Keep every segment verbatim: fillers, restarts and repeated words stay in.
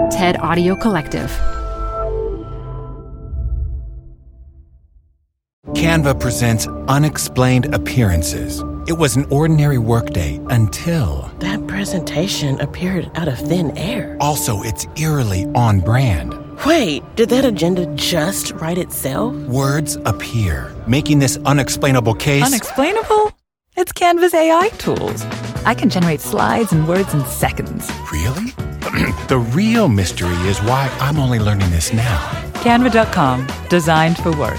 TED Audio Collective. Canva presents Unexplained Appearances. It was an ordinary workday until... That presentation appeared out of thin air. Also, it's eerily on brand. Wait, did that agenda just write itself? Words appear, making this unexplainable case... Unexplainable? It's Canva's A I tools. I can generate slides and words in seconds. Really? The real mystery is why I'm only learning this now. Canva dot com, designed for work.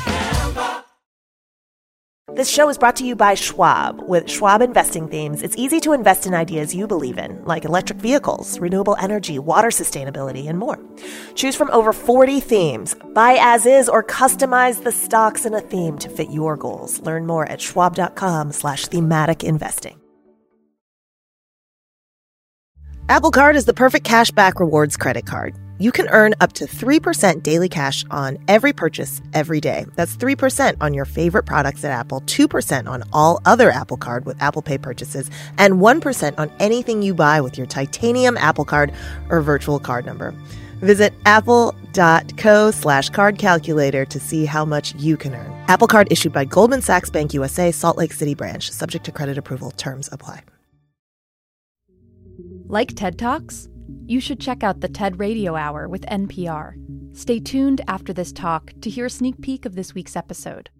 This show is brought to you by Schwab. With Schwab Investing Themes, it's easy to invest in ideas you believe in, like electric vehicles, renewable energy, water sustainability, and more. Choose from over forty themes. Buy as is or customize the stocks in a theme to fit your goals. Learn more at schwab.com slash thematic investing. Apple Card is the perfect cashback rewards credit card. You can earn up to three percent daily cash on every purchase every day. That's three percent on your favorite products at Apple, two percent on all other Apple Card with Apple Pay purchases, and one percent on anything you buy with your titanium Apple Card or virtual card number. Visit apple.co slash card calculator to see how much you can earn. Apple Card issued by Goldman Sachs Bank U S A, Salt Lake City branch. Subject to credit approval. Terms apply. Like TED Talks? You should check out the TED Radio Hour with N P R. Stay tuned after this talk to hear a sneak peek of this week's episode.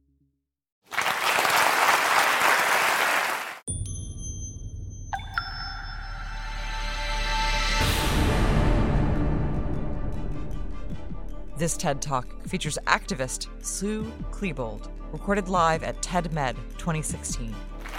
This TED Talk features activist Sue Klebold, recorded live at TEDMed twenty sixteen.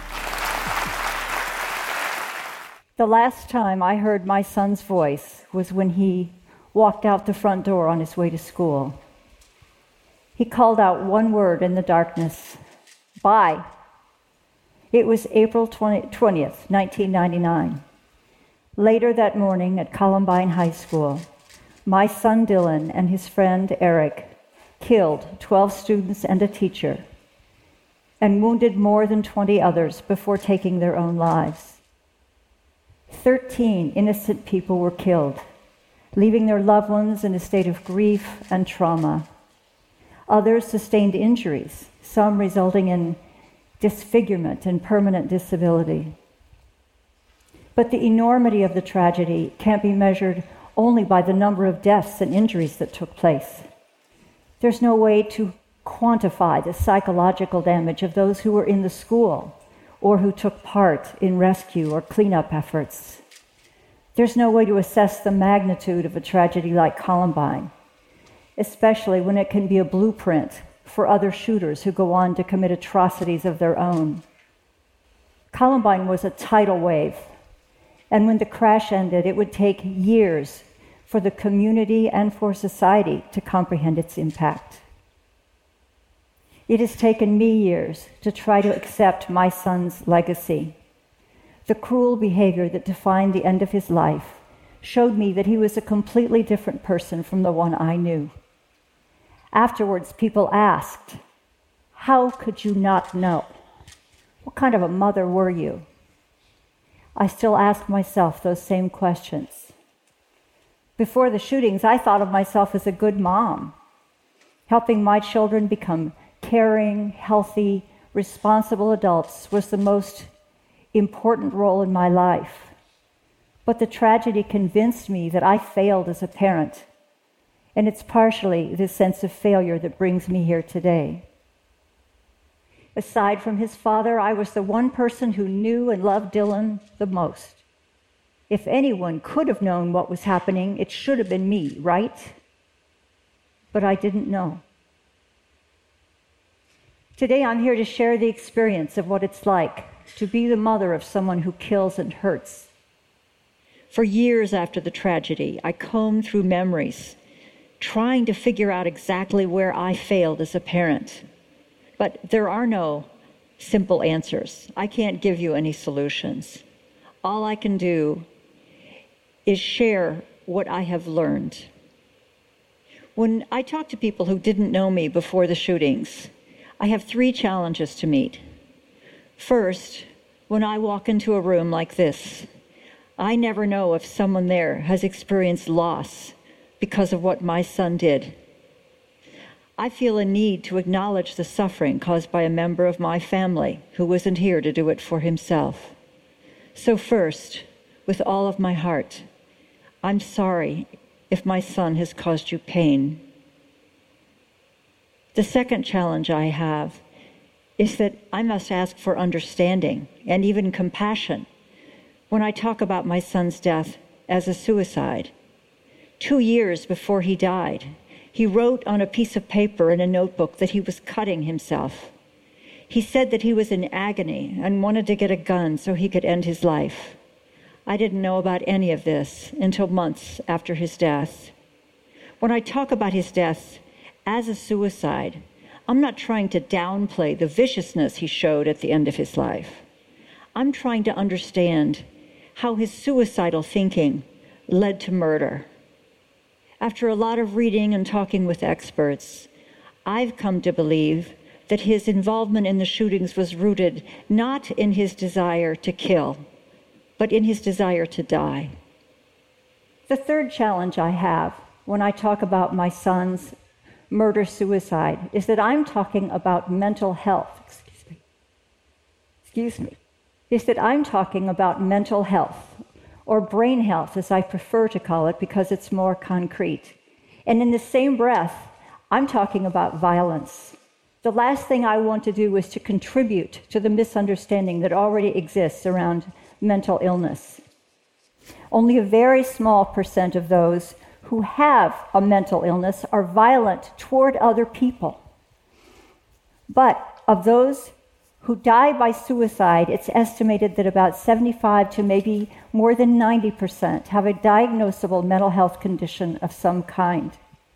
The last time I heard my son's voice was when he walked out the front door on his way to school. He called out one word in the darkness, "Bye." It was April twentieth, nineteen ninety-nine. Later that morning at Columbine High School, my son Dylan and his friend Eric killed twelve students and a teacher and wounded more than twenty others before taking their own lives. Thirteen innocent people were killed, leaving their loved ones in a state of grief and trauma. Others sustained injuries, some resulting in disfigurement and permanent disability. But the enormity of the tragedy can't be measured only by the number of deaths and injuries that took place. There's no way to quantify the psychological damage of those who were in the school or who took part in rescue or cleanup efforts. There's no way to assess the magnitude of a tragedy like Columbine, especially when it can be a blueprint for other shooters who go on to commit atrocities of their own. Columbine was a tidal wave, and when the crash ended, it would take years for the community and for society to comprehend its impact. It has taken me years to try to accept my son's legacy. The cruel behavior that defined the end of his life showed me that he was a completely different person from the one I knew. Afterwards, people asked, "How could you not know? What kind of a mother were you?" I still ask myself those same questions. Before the shootings, I thought of myself as a good mom, helping my children become caring, healthy, responsible adults was the most important role in my life. But the tragedy convinced me that I failed as a parent, and it's partially this sense of failure that brings me here today. Aside from his father, I was the one person who knew and loved Dylan the most. If anyone could have known what was happening, it should have been me, right? But I didn't know. Today, I'm here to share the experience of what it's like to be the mother of someone who kills and hurts. For years after the tragedy, I combed through memories, trying to figure out exactly where I failed as a parent. But there are no simple answers. I can't give you any solutions. All I can do is share what I have learned. When I talk to people who didn't know me before the shootings, I have three challenges to meet. First, when I walk into a room like this, I never know if someone there has experienced loss because of what my son did. I feel a need to acknowledge the suffering caused by a member of my family who wasn't here to do it for himself. So first, with all of my heart, I'm sorry if my son has caused you pain. The second challenge I have is that I must ask for understanding and even compassion when I talk about my son's death as a suicide. Two years before he died, he wrote on a piece of paper in a notebook that he was cutting himself. He said that he was in agony and wanted to get a gun so he could end his life. I didn't know about any of this until months after his death. When I talk about his death as a suicide, I'm not trying to downplay the viciousness he showed at the end of his life. I'm trying to understand how his suicidal thinking led to murder. After a lot of reading and talking with experts, I've come to believe that his involvement in the shootings was rooted not in his desire to kill, but in his desire to die. The third challenge I have when I talk about my son's murder-suicide is that I'm talking about mental health. Excuse me. Excuse me. Is that I'm talking about mental health, or brain health, as I prefer to call it, because it's more concrete. And in the same breath, I'm talking about violence. The last thing I want to do is to contribute to the misunderstanding that already exists around mental illness. Only a very small percent of those who have a mental illness are violent toward other people. But of those who die by suicide, it's estimated that about seventy-five to maybe more than ninety percent have a diagnosable mental health condition of some kind.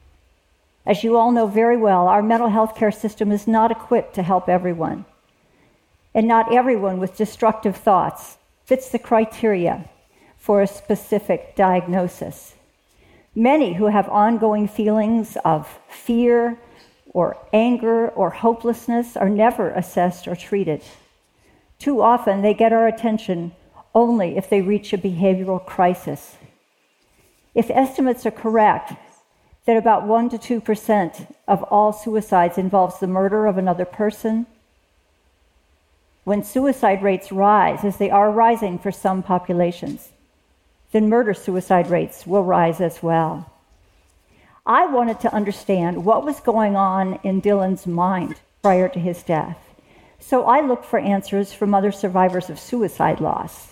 As you all know very well, our mental health care system is not equipped to help everyone. And not everyone with destructive thoughts fits the criteria for a specific diagnosis. Many who have ongoing feelings of fear or anger or hopelessness are never assessed or treated. Too often they get our attention only if they reach a behavioral crisis. If estimates are correct that about one to two percent of all suicides involves the murder of another person, when suicide rates rise, as they are rising for some populations, then murder-suicide rates will rise as well. I wanted to understand what was going on in Dylan's mind prior to his death, so I looked for answers from other survivors of suicide loss.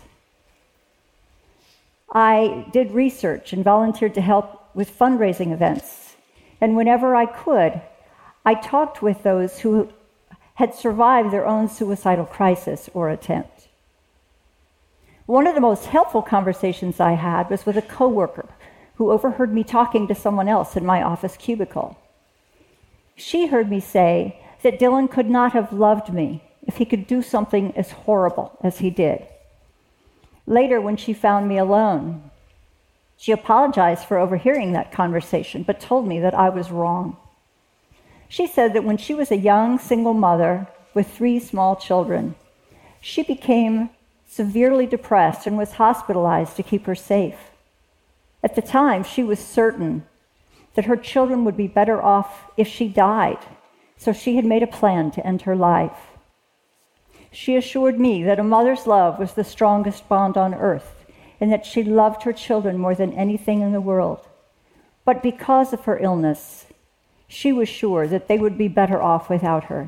I did research and volunteered to help with fundraising events, and whenever I could, I talked with those who had survived their own suicidal crisis or attempt. One of the most helpful conversations I had was with a coworker who overheard me talking to someone else in my office cubicle. She heard me say that Dylan could not have loved me if he could do something as horrible as he did. Later, when she found me alone, she apologized for overhearing that conversation, but told me that I was wrong. She said that when she was a young single mother with three small children, she became severely depressed and was hospitalized to keep her safe. At the time, she was certain that her children would be better off if she died, so she had made a plan to end her life. She assured me that a mother's love was the strongest bond on earth, and that she loved her children more than anything in the world. But because of her illness, she was sure that they would be better off without her.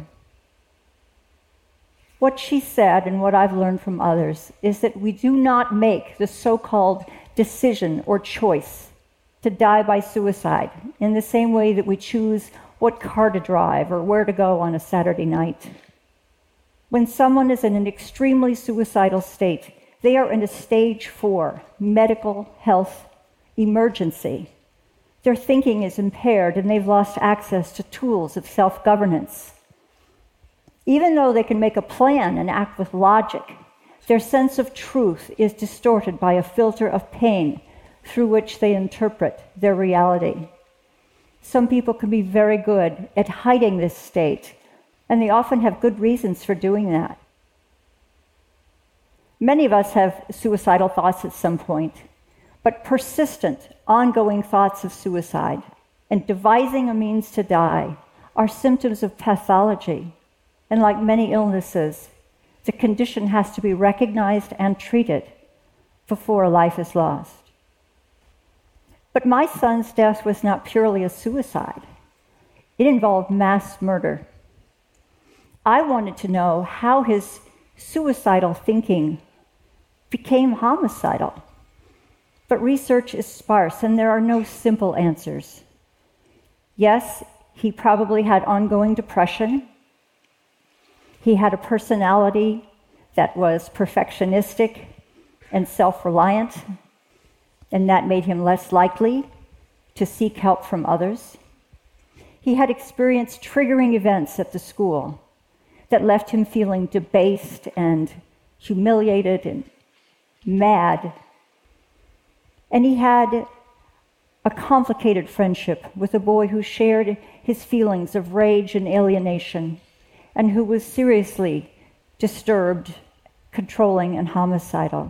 What she said, and what I've learned from others, is that we do not make the so-called decision or choice to die by suicide in the same way that we choose what car to drive or where to go on a Saturday night. When someone is in an extremely suicidal state, they are in a stage four medical health emergency. Their thinking is impaired and they've lost access to tools of self-governance. Even though they can make a plan and act with logic, their sense of truth is distorted by a filter of pain through which they interpret their reality. Some people can be very good at hiding this state, and they often have good reasons for doing that. Many of us have suicidal thoughts at some point, but persistent, ongoing thoughts of suicide and devising a means to die are symptoms of pathology. And like many illnesses, the condition has to be recognized and treated before a life is lost. But my son's death was not purely a suicide. It involved mass murder. I wanted to know how his suicidal thinking became homicidal. But research is sparse, and there are no simple answers. Yes, he probably had ongoing depression. He had a personality that was perfectionistic and self-reliant, and that made him less likely to seek help from others. He had experienced triggering events at the school that left him feeling debased and humiliated and mad. And he had a complicated friendship with a boy who shared his feelings of rage and alienation, and who was seriously disturbed, controlling, and homicidal.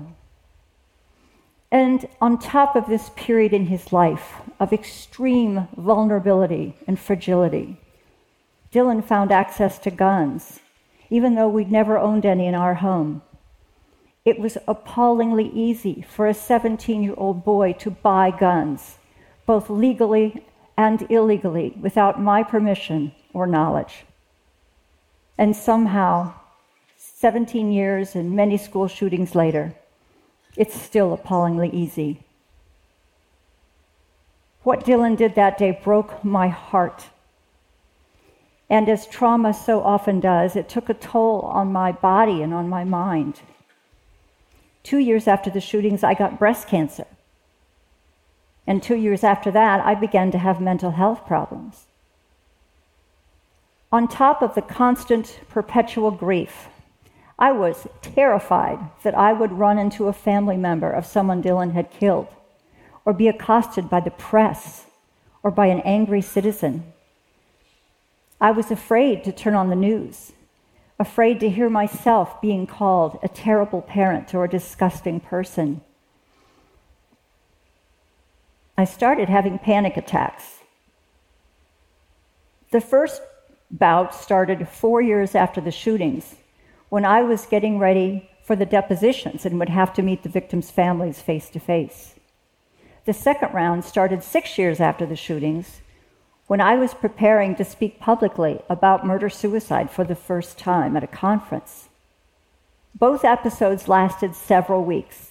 And on top of this period in his life of extreme vulnerability and fragility, Dylan found access to guns, even though we'd never owned any in our home. It was appallingly easy for a seventeen-year-old boy to buy guns, both legally and illegally, without my permission or knowledge. And somehow, seventeen years and many school shootings later, it's still appallingly easy. What Dylan did that day broke my heart. And as trauma so often does, it took a toll on my body and on my mind. Two years after the shootings, I got breast cancer. And two years after that, I began to have mental health problems. On top of the constant, perpetual grief, I was terrified that I would run into a family member of someone Dylan had killed, or be accosted by the press, or by an angry citizen. I was afraid to turn on the news, afraid to hear myself being called a terrible parent or a disgusting person. I started having panic attacks. The first bout started four years after the shootings, when I was getting ready for the depositions and would have to meet the victims' families face to face. The second round started six years after the shootings, when I was preparing to speak publicly about murder-suicide for the first time at a conference. Both episodes lasted several weeks.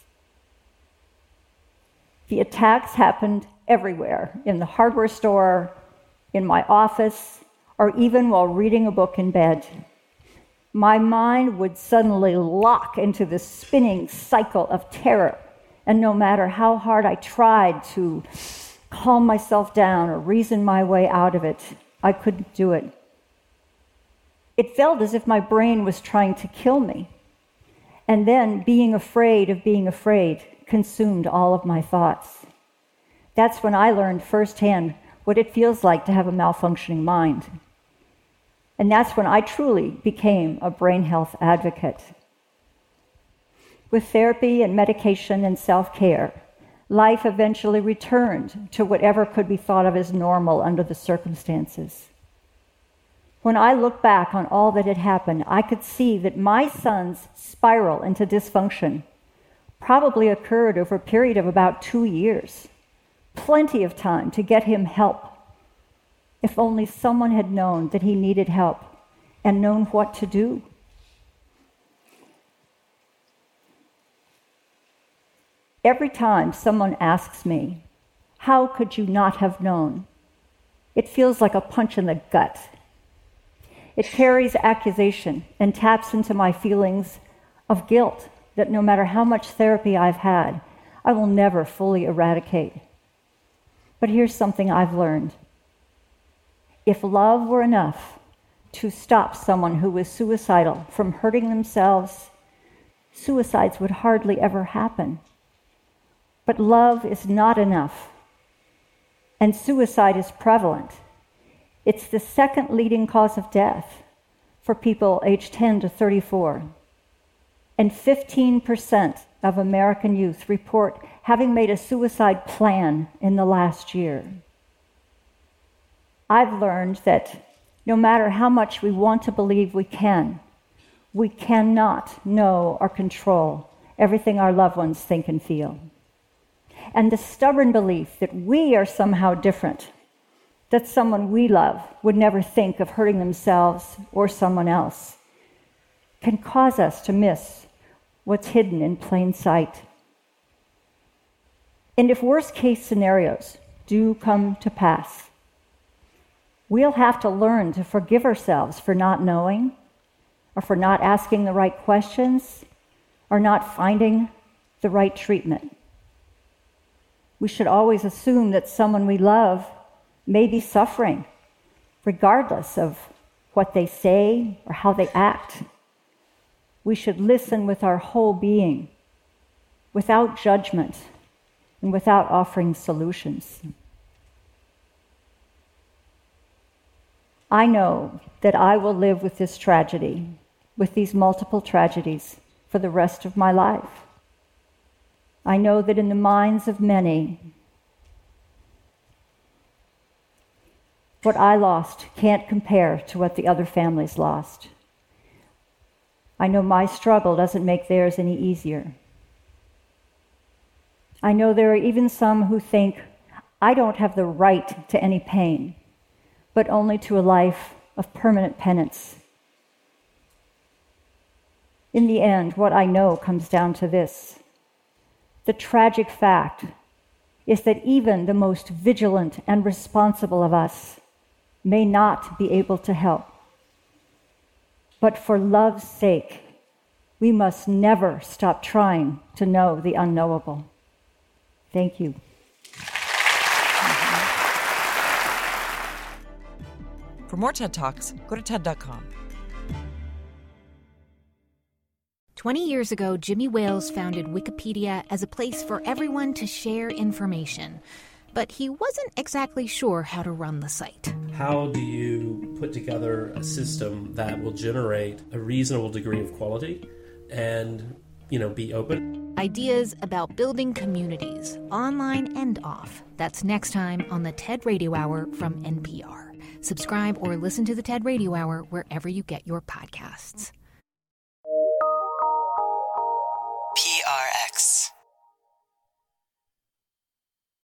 The attacks happened everywhere, in the hardware store, in my office, or even while reading a book in bed. My mind would suddenly lock into this spinning cycle of terror, and no matter how hard I tried to calm myself down or reason my way out of it, I couldn't do it. It felt as if my brain was trying to kill me. And then being afraid of being afraid consumed all of my thoughts. That's when I learned firsthand what it feels like to have a malfunctioning mind. And that's when I truly became a brain health advocate. With therapy and medication and self-care, life eventually returned to whatever could be thought of as normal under the circumstances. When I look back on all that had happened, I could see that my son's spiral into dysfunction probably occurred over a period of about two years. Plenty of time to get him help. If only someone had known that he needed help and known what to do. Every time someone asks me, "How could you not have known?" it feels like a punch in the gut. It carries accusation and taps into my feelings of guilt that no matter how much therapy I've had, I will never fully eradicate. But here's something I've learned. If love were enough to stop someone who was suicidal from hurting themselves, suicides would hardly ever happen. But love is not enough, and suicide is prevalent. It's the second leading cause of death for people aged ten to thirty-four. And fifteen percent of American youth report having made a suicide plan in the last year. I've learned that no matter how much we want to believe we can, we cannot know or control everything our loved ones think and feel. And the stubborn belief that we are somehow different, that someone we love would never think of hurting themselves or someone else, can cause us to miss what's hidden in plain sight. And if worst-case scenarios do come to pass, we'll have to learn to forgive ourselves for not knowing, or for not asking the right questions, or not finding the right treatment. We should always assume that someone we love may be suffering, regardless of what they say or how they act. We should listen with our whole being, without judgment, and without offering solutions. I know that I will live with this tragedy, with these multiple tragedies, for the rest of my life. I know that in the minds of many, what I lost can't compare to what the other families lost. I know my struggle doesn't make theirs any easier. I know there are even some who think, I don't have the right to any pain, but only to a life of permanent penance. In the end, what I know comes down to this. The tragic fact is that even the most vigilant and responsible of us may not be able to help. But for love's sake, we must never stop trying to know the unknowable. Thank you. For more TED Talks, go to T E D dot com. Twenty years ago, Jimmy Wales founded Wikipedia as a place for everyone to share information. But he wasn't exactly sure how to run the site. How do you put together a system that will generate a reasonable degree of quality and, you know, be open? Ideas about building communities, online and off. That's next time on the TED Radio Hour from N P R. Subscribe or listen to the TED Radio Hour wherever you get your podcasts.